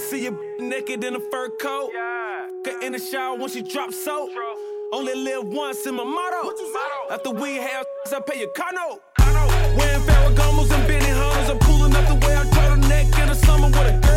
see you naked in a fur coat. Get in the shower when she drops soap. Only live once in my motto. After we have I pay your car note. Wearing Ferragamos and Benny Hunters. I'm cool enough to wear a turtleneck in the summer with a girl.